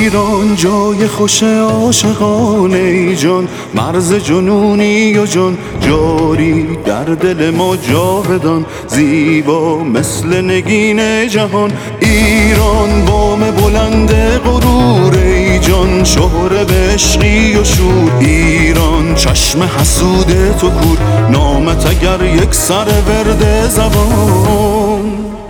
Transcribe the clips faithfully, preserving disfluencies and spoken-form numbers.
ایران جای خوش عاشقانه ای جان، مرز جنونی و جان جاری در دل ما جاودان، زیبا مثل نگین جهان. ایران بام بلند غرور ای جان، شهره به عشقی و شور. ایران چشم حسود تو کور، نامت اگر یک سر ورد زبان.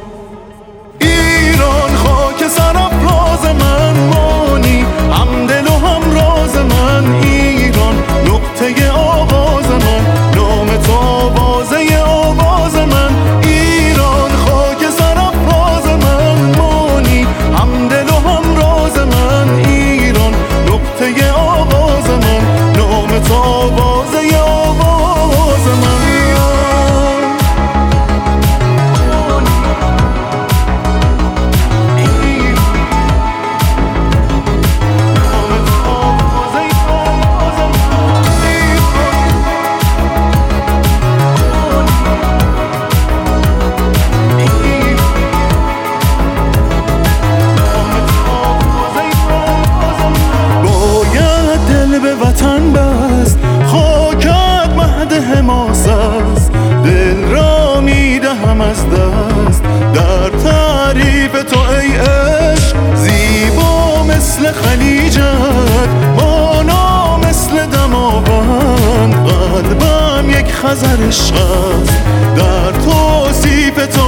ایران خاک سرافراز من مانی، همدل و همراز من. ایران نقطه آغاز من، نام تو آوازه آواز من. ایران خاک سرافراز من مانی، همدل و همراز من. ایران نقطه آغاز من، نام تو آوازه آواز من. وطن بست خاکت مهد حماس است، دل را میدهم از دست در تعریف تو ای عشق. زیبا مثل خلیجت، مانا مثل دماوند، قلبم یک خزر عشق است در توصیف تو